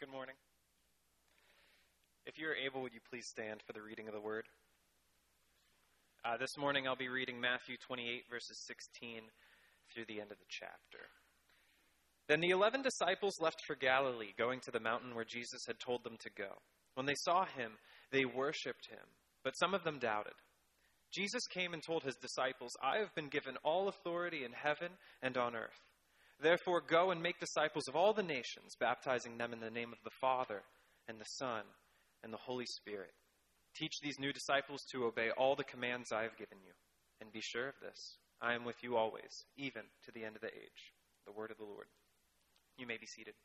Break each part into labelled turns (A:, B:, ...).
A: Good morning. If you're able, would you please stand for the reading of the word? This morning I'll be reading Matthew 28, verses 16 through the end of the chapter. Then the 11 disciples left for Galilee, going to the mountain where Jesus had told them to go. When they saw him, they worshipped him, but some of them doubted. Jesus came and told his disciples, "I have been given all authority in heaven and on earth. Therefore go and make disciples of all the nations, baptizing them in the name of the Father and the Son and the Holy Spirit. Teach these new disciples to obey all the commands I have given you. And be sure of this, I am with you always, even to the end of the age." The word of the Lord. You may be seated.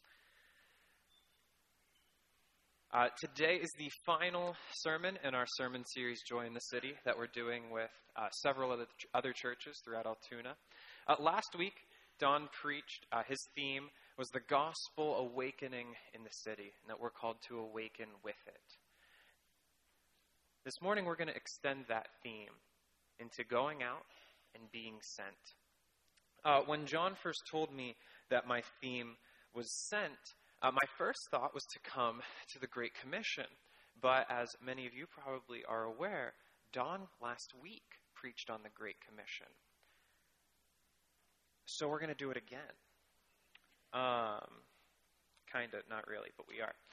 A: Today is the final sermon in our sermon series, Joy in the City, that we're doing with several other churches throughout Altoona. Last week, Don preached, his theme was the gospel awakening in the city, and that we're called to awaken with it. This morning, we're going to extend that theme into going out and being sent. When John first told me that my theme was sent, my first thought was to come to the Great Commission. But as many of you probably are aware, Don last week preached on the Great Commission. So we're going to do it again. Kind of, not really, but we are.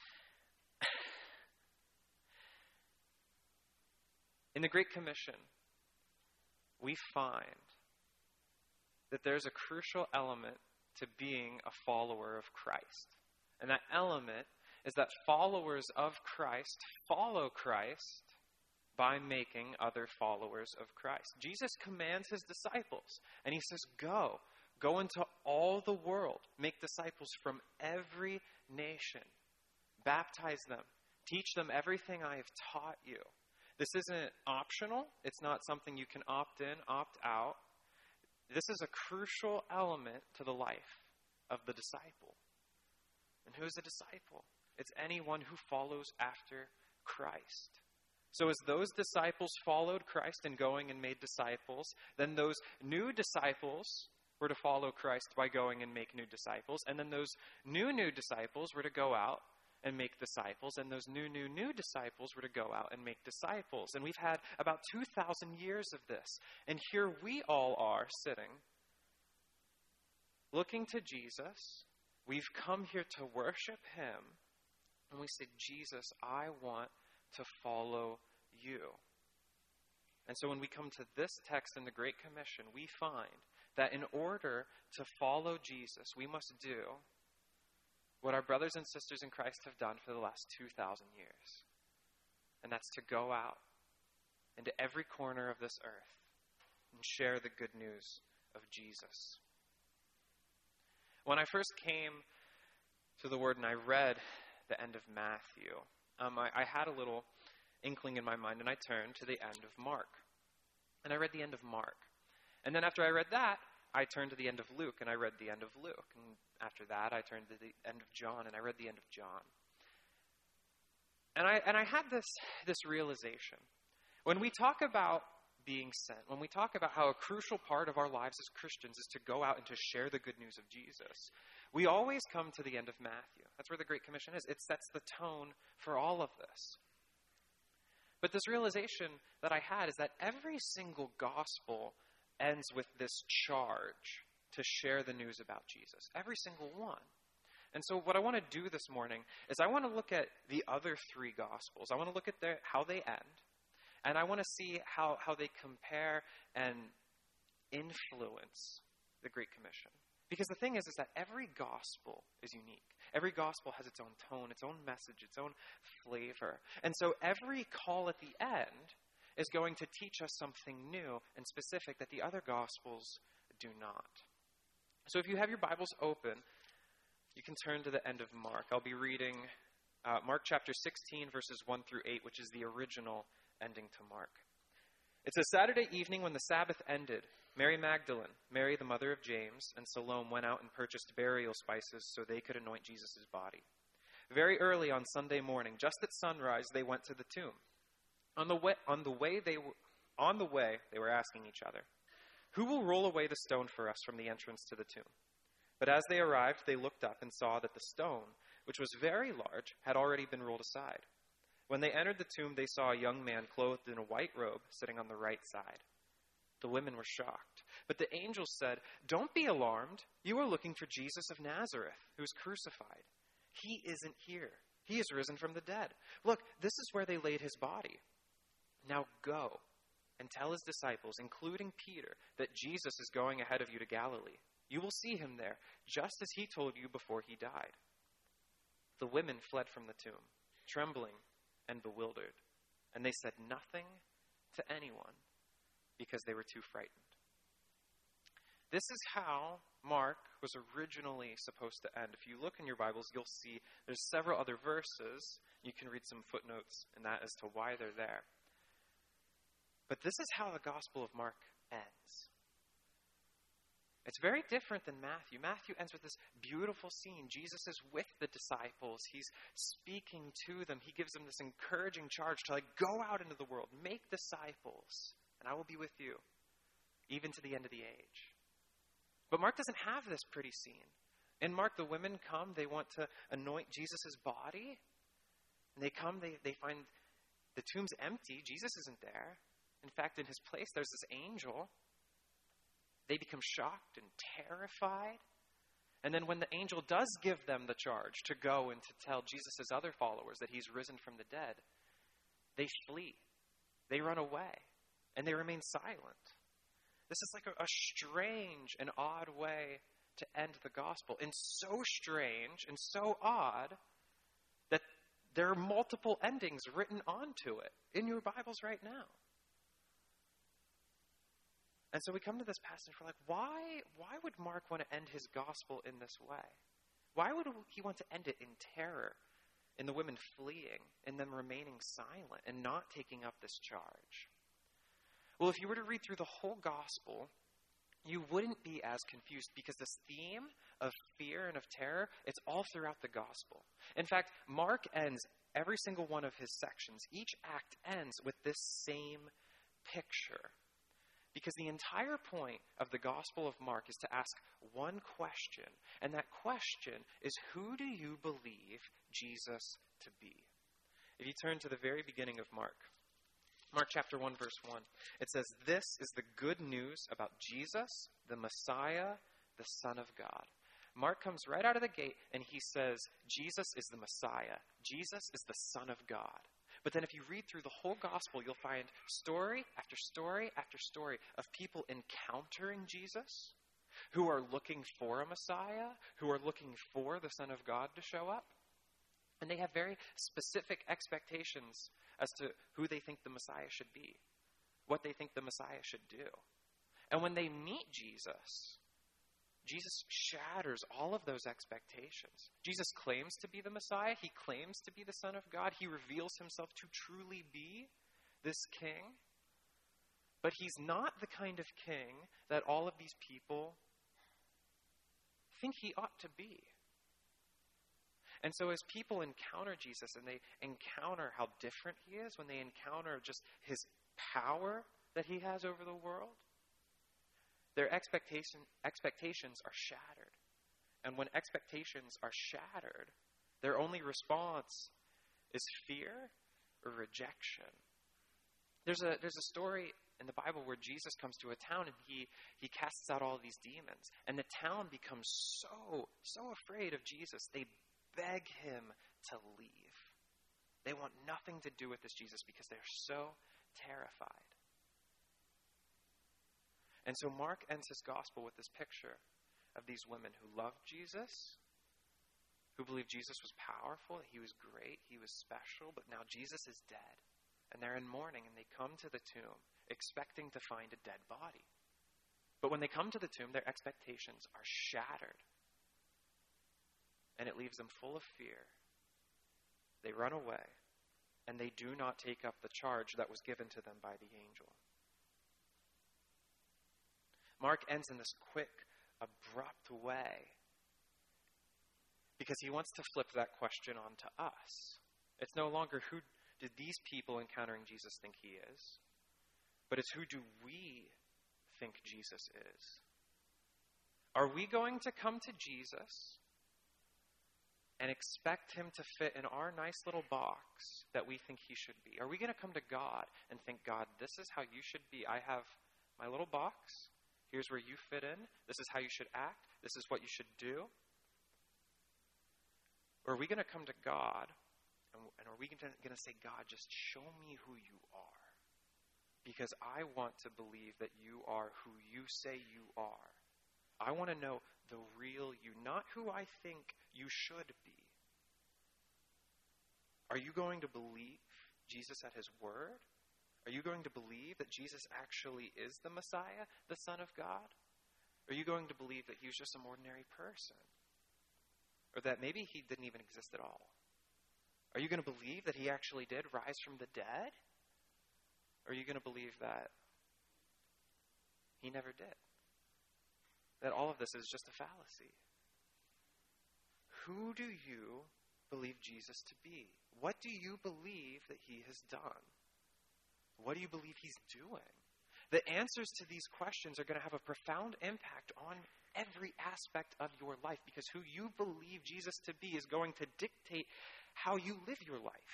A: In the Great Commission, we find that there's a crucial element to being a follower of Christ. And that element is that followers of Christ follow Christ by making other followers of Christ. Jesus commands his disciples, and he says, Go into all the world, make disciples from every nation, baptize them, teach them everything I have taught you. This isn't optional. It's not something you can opt in, opt out. This is a crucial element to the life of the disciple. And who is a disciple? It's anyone who follows after Christ. So as those disciples followed Christ in going and made disciples, then those new disciples were to follow Christ by going and make new disciples. And then those new disciples were to go out and make disciples. And those new disciples were to go out and make disciples. And we've had about 2,000 years of this. And here we all are sitting, looking to Jesus. We've come here to worship him. And we say, Jesus, I want to follow you. And so when we come to this text in the Great Commission, we find that in order to follow Jesus, we must do what our brothers and sisters in Christ have done for the last 2,000 years. And that's to go out into every corner of this earth and share the good news of Jesus. When I first came to the Word and I read the end of Matthew, I had a little inkling in my mind, and I turned to the end of Mark. And I read the end of Mark. And then after I read that, I turned to the end of Luke, and I read the end of Luke. And after that, I turned to the end of John, and I read the end of John. And I had this realization. When we talk about being sent, when we talk about how a crucial part of our lives as Christians is to go out and to share the good news of Jesus, we always come to the end of Matthew. That's where the Great Commission is. It sets the tone for all of this. But this realization that I had is that every single gospel ends with this charge to share the news about Jesus. Every single one. And so what I want to do this morning is I want to look at the other three gospels. I want to look at how they end. And I want to see how they compare and influence the Great Commission. Because the thing is that every gospel is unique. Every gospel has its own tone, its own message, its own flavor. And so every call at the end is going to teach us something new and specific that the other gospels do not. So if you have your Bibles open, you can turn to the end of Mark. I'll be reading Mark chapter 16, verses 1 through 8, which is the original ending to Mark. It's a Saturday evening when the Sabbath ended. Mary Magdalene, Mary the mother of James, and Salome went out and purchased burial spices so they could anoint Jesus' body. Very early on Sunday morning, just at sunrise, they went to the tomb. On the way, they were asking each other, "Who will roll away the stone for us from the entrance to the tomb?" But as they arrived, they looked up and saw that the stone which was very large, had already been rolled aside. When they entered the tomb, they saw a young man clothed in a white robe sitting on the right side. The women were shocked. But the angel said, "Don't be alarmed. You are looking for Jesus of Nazareth, who was crucified. He isn't here. He is risen from the dead. Look, this is where they laid his body. Now go and tell his disciples, including Peter, that Jesus is going ahead of you to Galilee. You will see him there, just as he told you before he died." The women fled from the tomb, trembling and bewildered, and they said nothing to anyone because they were too frightened. This is how Mark was originally supposed to end. If you look in your Bibles, you'll see there's several other verses. You can read some footnotes in that as to why they're there. But this is how the Gospel of Mark ends. It's very different than Matthew. Matthew ends with this beautiful scene. Jesus is with the disciples. He's speaking to them. He gives them this encouraging charge to go out into the world, make disciples, and I will be with you, even to the end of the age. But Mark doesn't have this pretty scene. In Mark, the women come, they want to anoint Jesus' body. And they come, they find the tomb's empty. Jesus isn't there. In fact, in his place, there's this angel. They become shocked and terrified. And then when the angel does give them the charge to go and to tell Jesus' other followers that he's risen from the dead, they flee. They run away. And they remain silent. This is like a strange and odd way to end the gospel. And so strange and so odd that there are multiple endings written onto it in your Bibles right now. And so we come to this passage, we're like, why would Mark want to end his gospel in this way? Why would he want to end it in terror, in the women fleeing, and them remaining silent and not taking up this charge? Well, if you were to read through the whole gospel, you wouldn't be as confused because this theme of fear and of terror, it's all throughout the gospel. In fact, Mark ends every single one of his sections. Each act ends with this same picture. Because the entire point of the Gospel of Mark is to ask one question, and that question is, who do you believe Jesus to be? If you turn to the very beginning of Mark chapter 1, verse 1, it says, "This is the good news about Jesus, the Messiah, the Son of God." Mark comes right out of the gate, and he says, Jesus is the Messiah. Jesus is the Son of God. But then if you read through the whole gospel, you'll find story after story after story of people encountering Jesus, who are looking for a Messiah, who are looking for the Son of God to show up. And they have very specific expectations as to who they think the Messiah should be, what they think the Messiah should do. And when they meet Jesus, Jesus shatters all of those expectations. Jesus claims to be the Messiah. He claims to be the Son of God. He reveals himself to truly be this king. But he's not the kind of king that all of these people think he ought to be. And so as people encounter Jesus and they encounter how different he is, when they encounter just his power that he has over the world, their expectations are shattered. And when expectations are shattered, their only response is fear or rejection. There's a story in the Bible where Jesus comes to a town and he casts out all these demons. And the town becomes so afraid of Jesus. They beg him to leave. They want nothing to do with this Jesus because they're so terrified. And so Mark ends his gospel with this picture of these women who loved Jesus, who believed Jesus was powerful, he was great, he was special, but now Jesus is dead. And they're in mourning, and they come to the tomb expecting to find a dead body. But when they come to the tomb, their expectations are shattered. And it leaves them full of fear. They run away, and they do not take up the charge that was given to them by the angel. Mark ends in this quick, abrupt way because he wants to flip that question on to us. It's no longer who did these people encountering Jesus think he is, but it's who do we think Jesus is? Are we going to come to Jesus and expect him to fit in our nice little box that we think he should be? Are we going to come to God and think, God, this is how you should be. I have my little box. Here's where you fit in. This is how you should act. This is what you should do. Or are we going to come to God and are we going to say, God, just show me who you are? Because I want to believe that you are who you say you are. I want to know the real you, not who I think you should be. Are you going to believe Jesus at his word? Are you going to believe that Jesus actually is the Messiah, the Son of God? Are you going to believe that he was just some ordinary person? Or that maybe he didn't even exist at all? Are you going to believe that he actually did rise from the dead? Or are you going to believe that he never did? That all of this is just a fallacy? Who do you believe Jesus to be? What do you believe that he has done? What do you believe he's doing? The answers to these questions are going to have a profound impact on every aspect of your life, because who you believe Jesus to be is going to dictate how you live your life.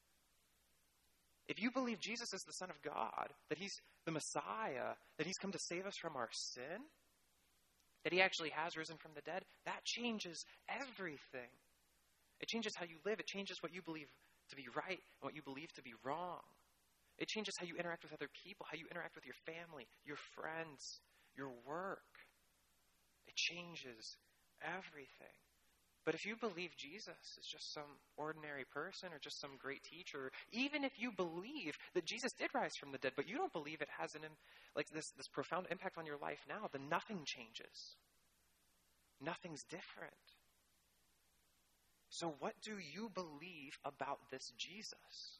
A: If you believe Jesus is the Son of God, that he's the Messiah, that he's come to save us from our sin, that he actually has risen from the dead, that changes everything. It changes how you live. It changes what you believe to be right and what you believe to be wrong. It changes how you interact with other people, how you interact with your family, your friends, your work. It changes everything. But if you believe Jesus is just some ordinary person or just some great teacher, even if you believe that Jesus did rise from the dead, but you don't believe it has this profound impact on your life now, then nothing changes. Nothing's different. So what do you believe about this Jesus?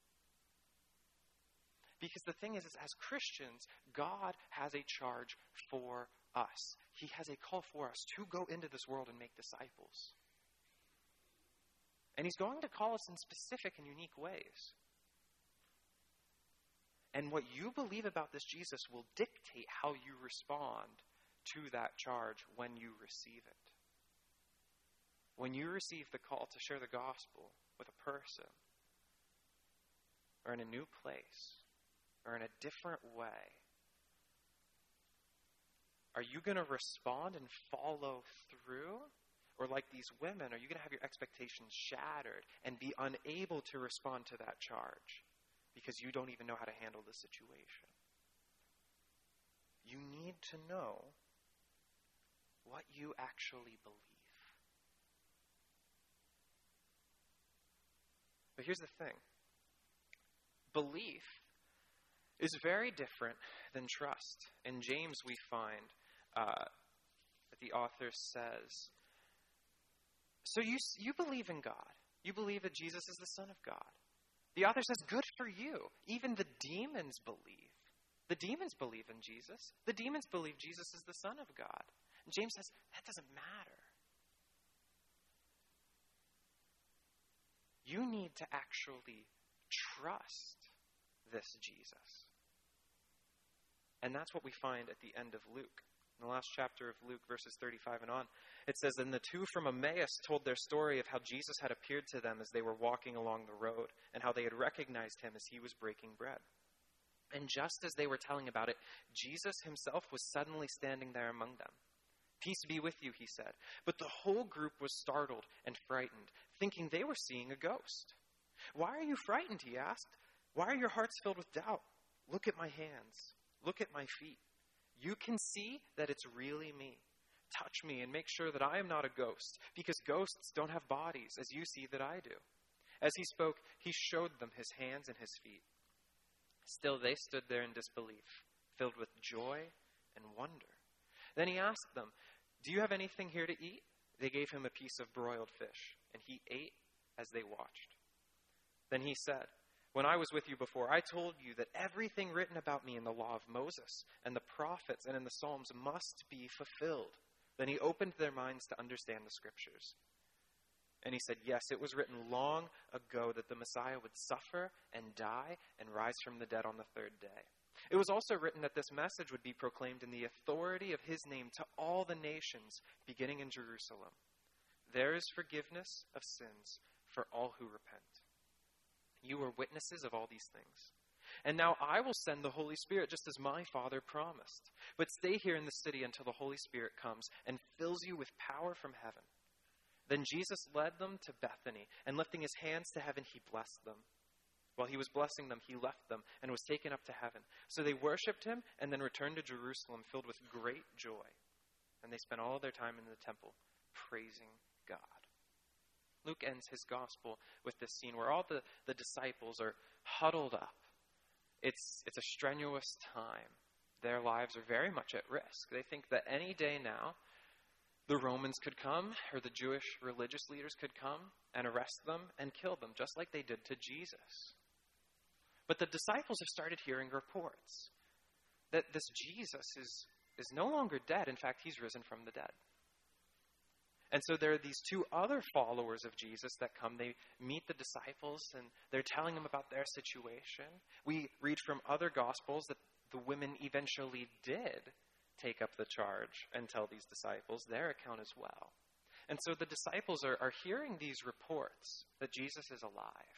A: Because the thing is as Christians, God has a charge for us. He has a call for us to go into this world and make disciples. And he's going to call us in specific and unique ways. And what you believe about this Jesus will dictate how you respond to that charge when you receive it. When you receive the call to share the gospel with a person, or in a new place, or in a different way, are you going to respond and follow through? Or like these women, are you going to have your expectations shattered and be unable to respond to that charge because you don't even know how to handle the situation? You need to know what you actually believe. But here's the thing. Belief is very different than trust. In James, we find that the author says, so you believe in God. You believe that Jesus is the Son of God. The author says, good for you. Even the demons believe. The demons believe in Jesus. The demons believe Jesus is the Son of God. And James says, that doesn't matter. You need to actually trust this Jesus. And that's what we find at the end of Luke. In the last chapter of Luke, verses 35 and on, it says, "Then the two from Emmaus told their story of how Jesus had appeared to them as they were walking along the road, and how they had recognized him as he was breaking bread. And just as they were telling about it, Jesus himself was suddenly standing there among them. 'Peace be with you,' he said. But the whole group was startled and frightened, thinking they were seeing a ghost. 'Why are you frightened?' he asked. 'Why are your hearts filled with doubt? Look at my hands. Look at my feet. You can see that it's really me. Touch me and make sure that I am not a ghost, because ghosts don't have bodies, as you see that I do.' As he spoke, he showed them his hands and his feet. Still they stood there in disbelief, filled with joy and wonder. Then he asked them, 'Do you have anything here to eat?' They gave him a piece of broiled fish, and he ate as they watched. Then he said, 'When I was with you before, I told you that everything written about me in the law of Moses and the prophets and in the Psalms must be fulfilled.' Then he opened their minds to understand the scriptures. And he said, 'Yes, it was written long ago that the Messiah would suffer and die and rise from the dead on the third day. It was also written that this message would be proclaimed in the authority of his name to all the nations, beginning in Jerusalem. there is forgiveness of sins for all who repent. You are witnesses of all these things. And now I will send the Holy Spirit just as my Father promised. But stay here in the city until the Holy Spirit comes and fills you with power from heaven." Then Jesus led them to Bethany, and lifting his hands to heaven, he blessed them. While he was blessing them, he left them and was taken up to heaven. So they worshipped him and then returned to Jerusalem filled with great joy. And they spent all of their time in the temple praising God. Luke ends his gospel with this scene where all the disciples are huddled up. It's a strenuous time. Their lives are very much at risk. They think that any day now, the Romans could come, or the Jewish religious leaders could come and arrest them and kill them, just like they did to Jesus. But the disciples have started hearing reports that this Jesus is no longer dead. In fact, he's risen from the dead. And so there are these two other followers of Jesus that come. They meet the disciples, and they're telling them about their situation. We read from other Gospels that the women eventually did take up the charge and tell these disciples their account as well. And so the disciples are hearing these reports that Jesus is alive.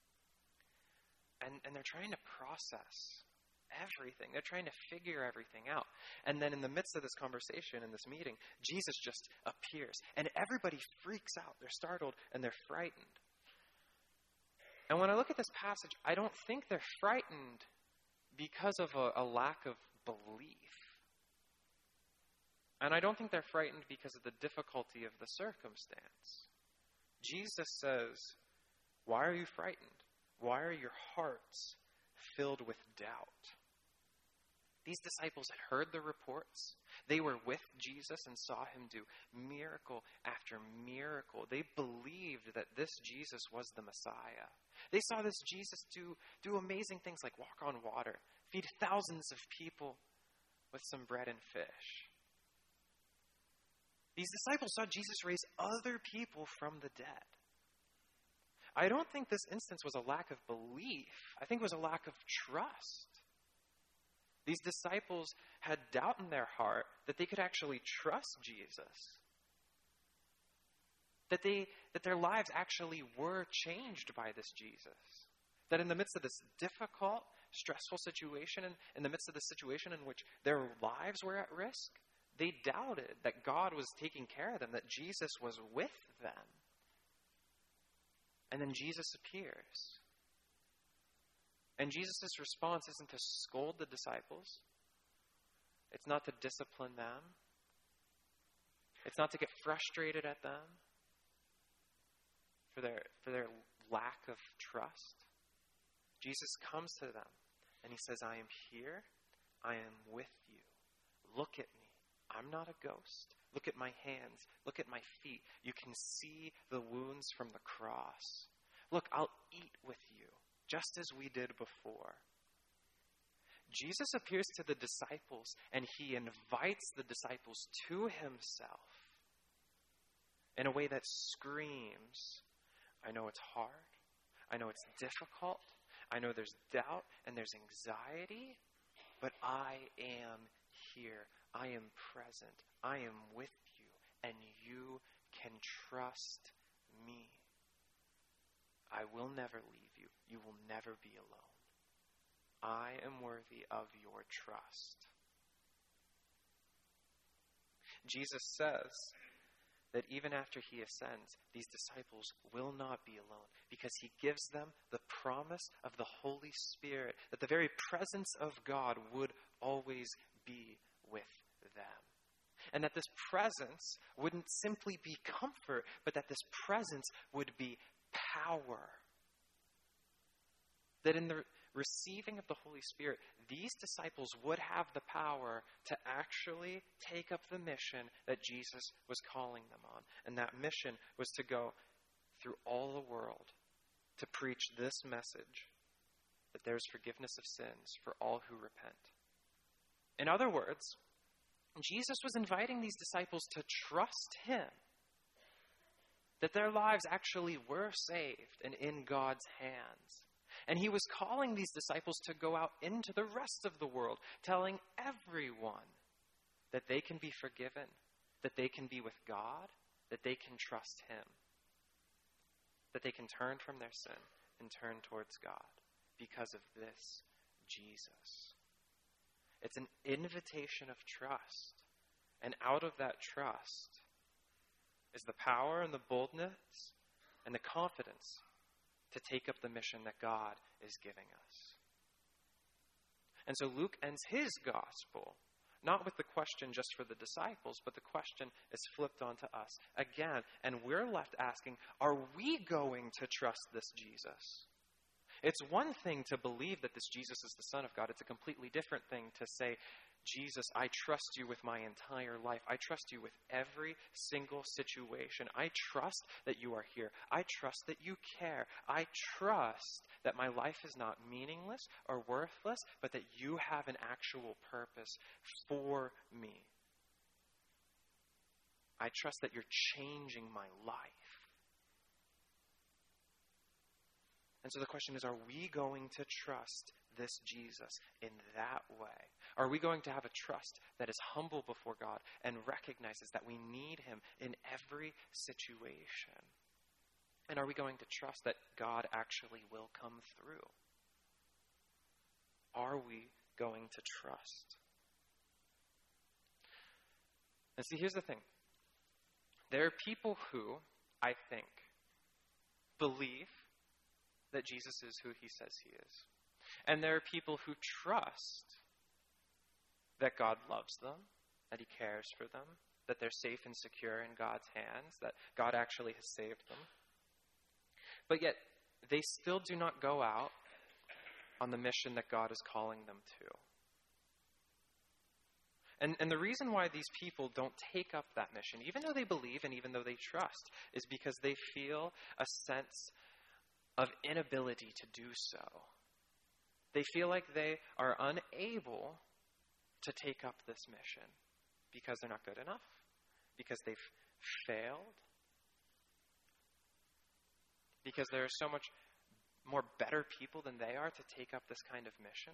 A: And they're trying to process everything. They're trying to figure everything out. And then in the midst of this conversation, in this meeting, Jesus just appears. And everybody freaks out. They're startled and they're frightened. And when I look at this passage, I don't think they're frightened because of a lack of belief. And I don't think they're frightened because of the difficulty of the circumstance. Jesus says, "Why are you frightened? Why are your hearts filled with doubt?" These disciples had heard the reports. They were with Jesus and saw him do miracle after miracle. They believed that this Jesus was the Messiah. They saw this Jesus do amazing things like walk on water, feed thousands of people with some bread and fish. These disciples saw Jesus raise other people from the dead. I don't think this instance was a lack of belief. I think it was a lack of trust. These disciples had doubt in their heart that they could actually trust Jesus. That their lives actually were changed by this Jesus. That in the midst of this difficult, stressful situation, and in the midst of the situation in which their lives were at risk, they doubted that God was taking care of them, that Jesus was with them. And then Jesus appears. And Jesus' response isn't to scold the disciples. It's not to discipline them. It's not to get frustrated at them for their lack of trust. Jesus comes to them and he says, "I am here. I am with you. Look at me. I'm not a ghost. Look at my hands. Look at my feet. You can see the wounds from the cross. Look, I'll eat with you, just as we did before." Jesus appears to the disciples, and he invites the disciples to himself in a way that screams, "I know it's hard. I know it's difficult. I know there's doubt and there's anxiety, but I am here. I am present. I am with you, and you can trust me. I will never leave you. You will never be alone. I am worthy of your trust." Jesus says that even after he ascends, these disciples will not be alone because he gives them the promise of the Holy Spirit, that the very presence of God would always be with them. And that this presence wouldn't simply be comfort, but that this presence would be power. That in the receiving of the Holy Spirit, these disciples would have the power to actually take up the mission that Jesus was calling them on. And that mission was to go through all the world to preach this message, that there's forgiveness of sins for all who repent. In other words, Jesus was inviting these disciples to trust him, that their lives actually were saved and in God's hands. And he was calling these disciples to go out into the rest of the world, telling everyone that they can be forgiven, that they can be with God, that they can trust him, that they can turn from their sin and turn towards God because of this Jesus. It's an invitation of trust. And out of that trust is the power and the boldness and the confidence to take up the mission that God is giving us. And so Luke ends his gospel not with the question just for the disciples, but the question is flipped onto us again. And we're left asking, are we going to trust this Jesus? It's one thing to believe that this Jesus is the Son of God. It's a completely different thing to say, Jesus, I trust you with my entire life. I trust you with every single situation. I trust that you are here. I trust that you care. I trust that my life is not meaningless or worthless, but that you have an actual purpose for me. I trust that you're changing my life. And so the question is, are we going to trust this Jesus in that way? Are we going to have a trust that is humble before God and recognizes that we need him in every situation? And are we going to trust that God actually will come through? Are we going to trust? And see, here's the thing. There are people who, I think, believe that Jesus is who he says he is. And there are people who trust that God loves them, that he cares for them, that they're safe and secure in God's hands, that God actually has saved them. But yet, they still do not go out on the mission that God is calling them to. And the reason why these people don't take up that mission, even though they believe and even though they trust, is because they feel a sense of inability to do so. They feel like they are unable to take up this mission because they're not good enough, because they've failed, because there are so much more better people than they are to take up this kind of mission.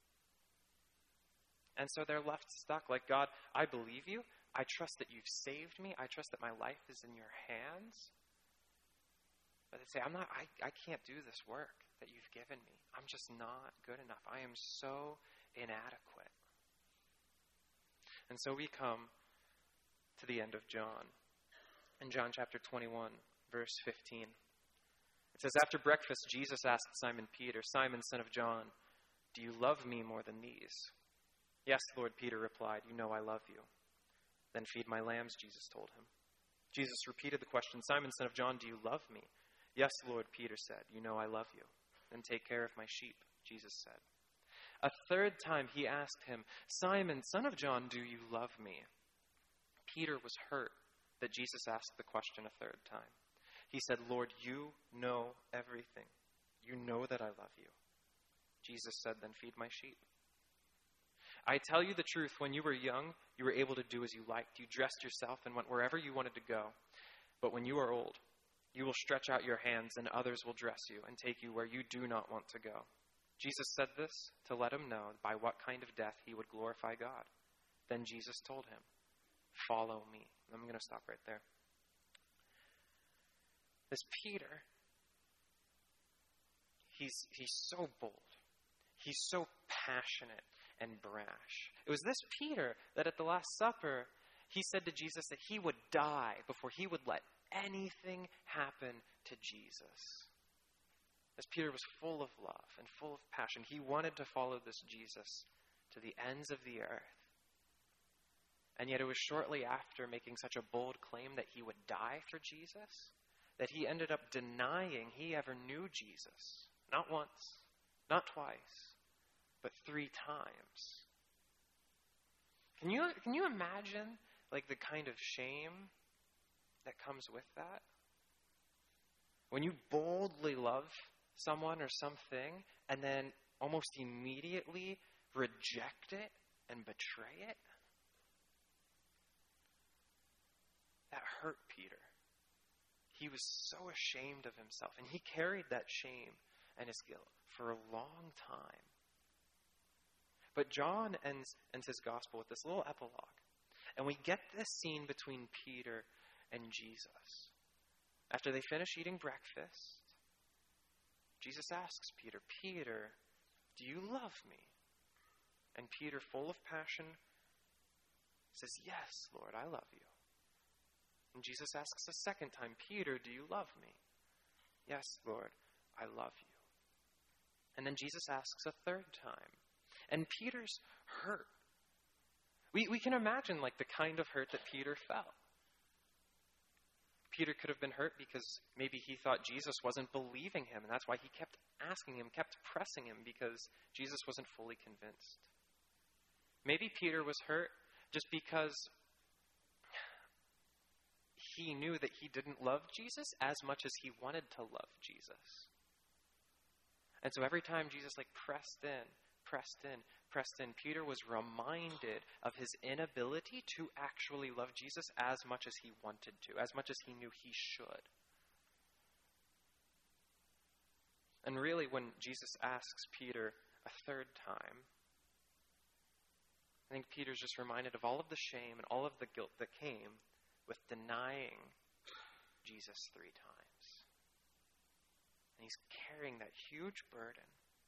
A: And so they're left stuck like, God, I believe you. I trust that you've saved me. I trust that my life is in your hands. But they say, I can't do this work that you've given me. I'm just not good enough. I am so inadequate. And so we come to the end of John. In John chapter 21, verse 15. It says, after breakfast, Jesus asked Simon Peter, Simon, son of John, do you love me more than these? Yes, Lord, Peter replied, you know I love you. Then feed my lambs, Jesus told him. Jesus repeated the question, Simon, son of John, do you love me? Yes, Lord, Peter said, you know I love you. Then take care of my sheep, Jesus said. A third time he asked him, Simon, son of John, do you love me? Peter was hurt that Jesus asked the question a third time. He said, Lord, you know everything. You know that I love you. Jesus said, then feed my sheep. I tell you the truth, when you were young, you were able to do as you liked. You dressed yourself and went wherever you wanted to go. But when you are old, you will stretch out your hands and others will dress you and take you where you do not want to go. Jesus said this to let him know by what kind of death he would glorify God. Then Jesus told him, follow me. I'm going to stop right there. This Peter, he's so bold. He's so passionate and brash. It was this Peter that at the Last Supper, he said to Jesus that he would die before he would let anything happen to Jesus. As Peter was full of love and full of passion, he wanted to follow this Jesus to the ends of the earth. And yet it was shortly after making such a bold claim that he would die for Jesus that he ended up denying he ever knew Jesus. Not once, not twice, but 3 times. Can you imagine like the kind of shame that comes with that? When you boldly love someone or something and then almost immediately reject it and betray it? That hurt Peter. He was so ashamed of himself, and he carried that shame and his guilt for a long time. But John ends his gospel with this little epilogue. And we get this scene between Peter and Jesus. After they finish eating breakfast, Jesus asks Peter, Peter, do you love me? And Peter, full of passion, says, yes, Lord, I love you. And Jesus asks a second time, Peter, do you love me? Yes, Lord, I love you. And then Jesus asks a third time. And Peter's hurt. We can imagine like the kind of hurt that Peter felt. Peter could have been hurt because maybe he thought Jesus wasn't believing him, and that's why he kept asking him, kept pressing him, because Jesus wasn't fully convinced. Maybe Peter was hurt just because he knew that he didn't love Jesus as much as he wanted to love Jesus. And so every time Jesus pressed in, Peter was reminded of his inability to actually love Jesus as much as he wanted to, as much as he knew he should. And really, when Jesus asks Peter a third time, I think Peter's just reminded of all of the shame and all of the guilt that came with denying Jesus 3 times. And he's carrying that huge burden.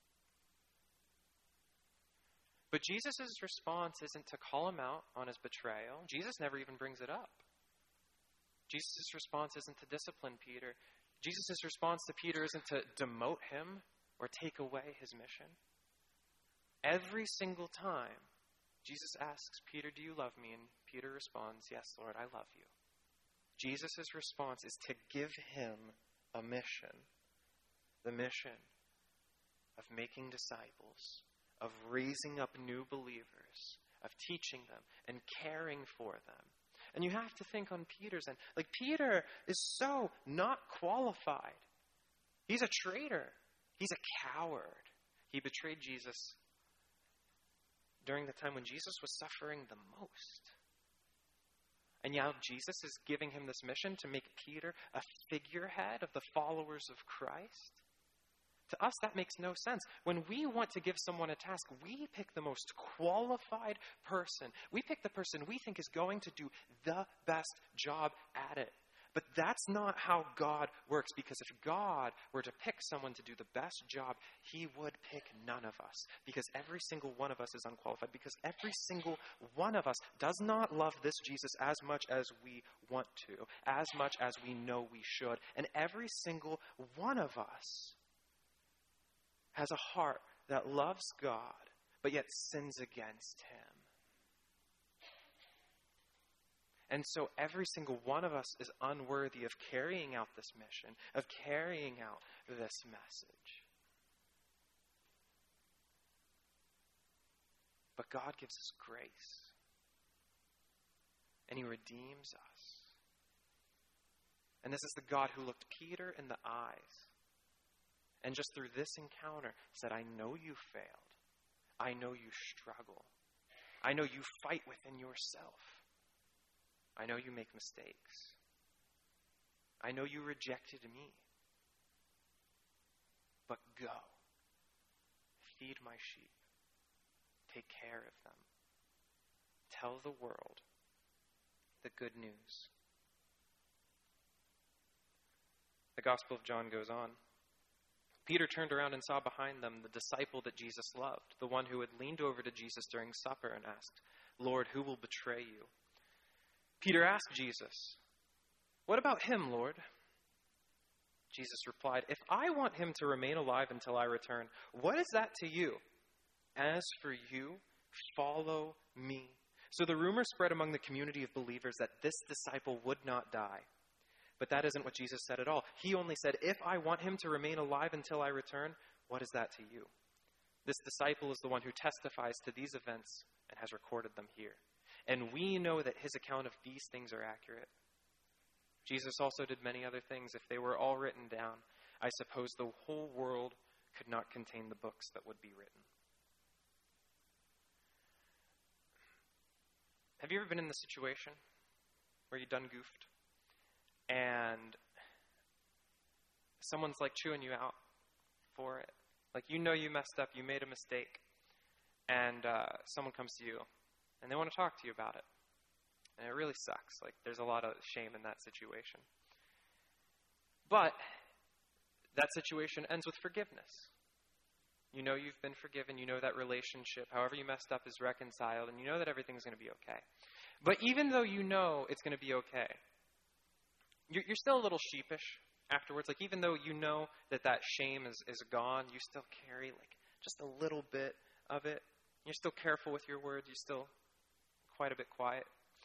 A: But Jesus' response isn't to call him out on his betrayal. Jesus never even brings it up. Jesus' response isn't to discipline Peter. Jesus' response to Peter isn't to demote him or take away his mission. Every single time, Jesus asks, Peter, do you love me? And Peter responds, yes, Lord, I love you. Jesus' response is to give him a mission. The mission of making disciples, of raising up new believers, of teaching them and caring for them. And you have to think on Peter's end. Peter is so not qualified. He's a traitor. He's a coward. He betrayed Jesus during the time when Jesus was suffering the most. And now Jesus is giving him this mission to make Peter a figurehead of the followers of Christ. To us, that makes no sense. When we want to give someone a task, we pick the most qualified person. We pick the person we think is going to do the best job at it. But that's not how God works, because if God were to pick someone to do the best job, he would pick none of us, because every single one of us is unqualified, because every single one of us does not love this Jesus as much as we want to, as much as we know we should. And every single one of us has a heart that loves God, but yet sins against him. And so every single one of us is unworthy of carrying out this mission, of carrying out this message. But God gives us grace, and he redeems us. And this is the God who looked Peter in the eyes, and just through this encounter said, I know you failed. I know you struggle. I know you fight within yourself. I know you make mistakes. I know you rejected me. But go. Feed my sheep. Take care of them. Tell the world the good news. The Gospel of John goes on. Peter turned around and saw behind them the disciple that Jesus loved, the one who had leaned over to Jesus during supper and asked, Lord, who will betray you? Peter asked Jesus, what about him, Lord? Jesus replied, if I want him to remain alive until I return, what is that to you? As for you, follow me. So the rumor spread among the community of believers that this disciple would not die. But that isn't what Jesus said at all. He only said, if I want him to remain alive until I return, what is that to you? This disciple is the one who testifies to these events and has recorded them here. And we know that his account of these things are accurate. Jesus also did many other things. If they were all written down, I suppose the whole world could not contain the books that would be written. Have you ever been in this situation where you've done goofed? And someone's chewing you out for it. You know you messed up, you made a mistake. And someone comes to you and they want to talk to you about it. And it really sucks. Like, there's a lot of shame in that situation. But that situation ends with forgiveness. You know you've been forgiven. You know that relationship, however you messed up, is reconciled. And you know that everything's going to be okay. But even though you know it's going to be okay, you're still a little sheepish afterwards. Like, even though you know that shame is gone, you still carry, like, just a little bit of it. You're still careful with your words. You're still quite a bit quiet.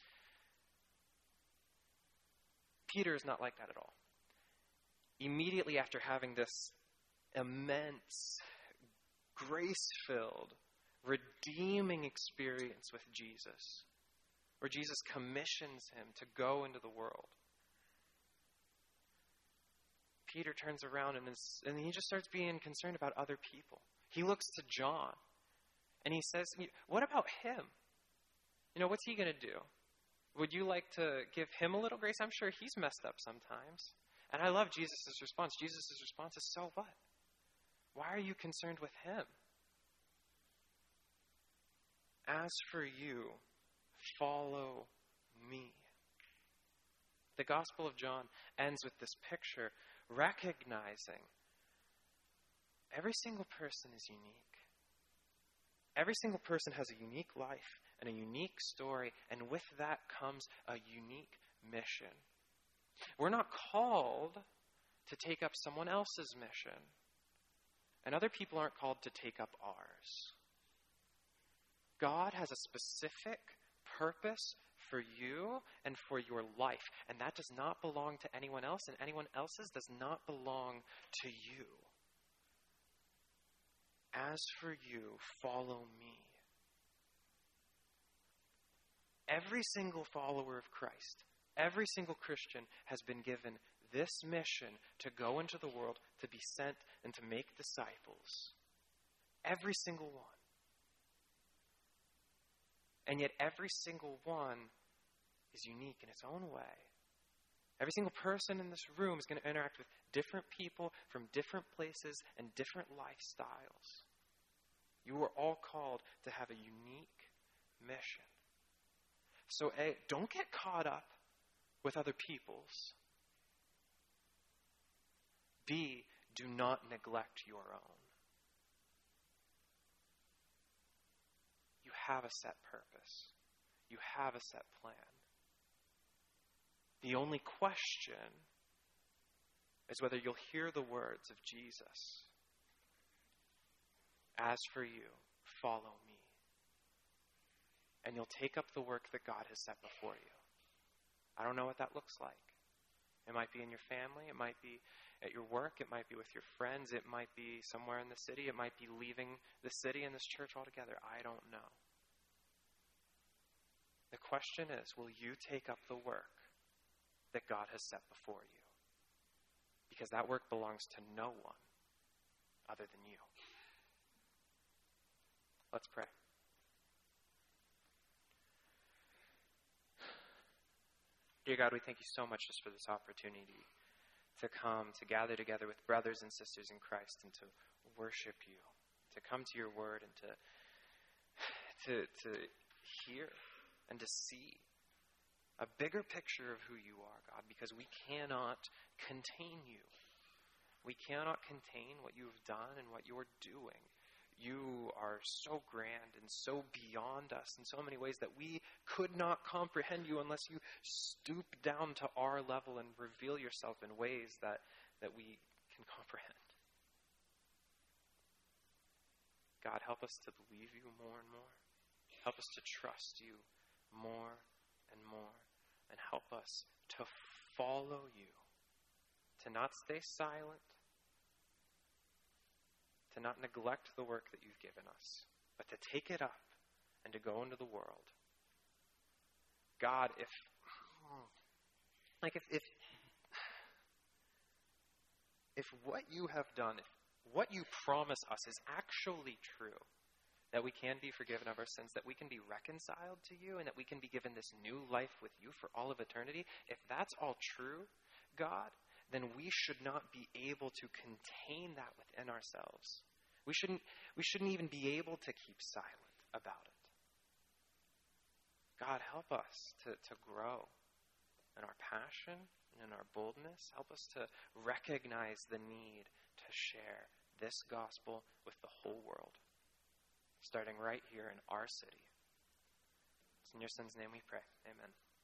A: Peter is not like that at all. Immediately after having this immense, grace-filled, redeeming experience with Jesus, where Jesus commissions him to go into the world, Peter turns around and he just starts being concerned about other people. He looks to John and he says, what about him? What's he going to do? Would you like to give him a little grace? I'm sure he's messed up sometimes. And I love Jesus' response. Jesus' response is, so what? Why are you concerned with him? As for you, follow me. The Gospel of John ends with this picture, recognizing every single person is unique. Every single person has a unique life and a unique story, and with that comes a unique mission. We're not called to take up someone else's mission, and other people aren't called to take up ours. God has a specific purpose for you and for your life, and that does not belong to anyone else, and anyone else's does not belong to you. As for you, follow me. Every single follower of Christ, every single Christian has been given this mission to go into the world, to be sent, and to make disciples. Every single one. And yet every single one is unique in its own way. Every single person in this room is going to interact with different people from different places and different lifestyles. You are all called to have a unique mission. So A, don't get caught up with other people's. B, do not neglect your own. You have a set purpose. You have a set plan. The only question is whether you'll hear the words of Jesus. As for you, follow me. And you'll take up the work that God has set before you. I don't know what that looks like. It might be in your family. It might be at your work. It might be with your friends. It might be somewhere in the city. It might be leaving the city and this church altogether. I don't know. The question is, will you take up the work that God has set before you? Because that work belongs to no one other than you. Let's pray. Dear God, we thank you so much just for this opportunity to come, to gather together with brothers and sisters in Christ and to worship you, to come to your word and to hear and to see a bigger picture of who you are, God, because we cannot contain you. We cannot contain what you have done and what you are doing. You are so grand and so beyond us in so many ways that we could not comprehend you unless you stoop down to our level and reveal yourself in ways that we can comprehend. God, help us to believe you more and more. Help us to trust you more and more. And help us to follow you, to not stay silent, to not neglect the work that you've given us, but to take it up and to go into the world. God, if what you have done, if what you promise us is actually true, that we can be forgiven of our sins, that we can be reconciled to you, and that we can be given this new life with you for all of eternity, if that's all true, God, then we should not be able to contain that within ourselves. We shouldn't even be able to keep silent about it. God, help us to grow in our passion and in our boldness. Help us to recognize the need to share this gospel with the whole world, starting right here in our city. It's in your Son's name we pray. Amen.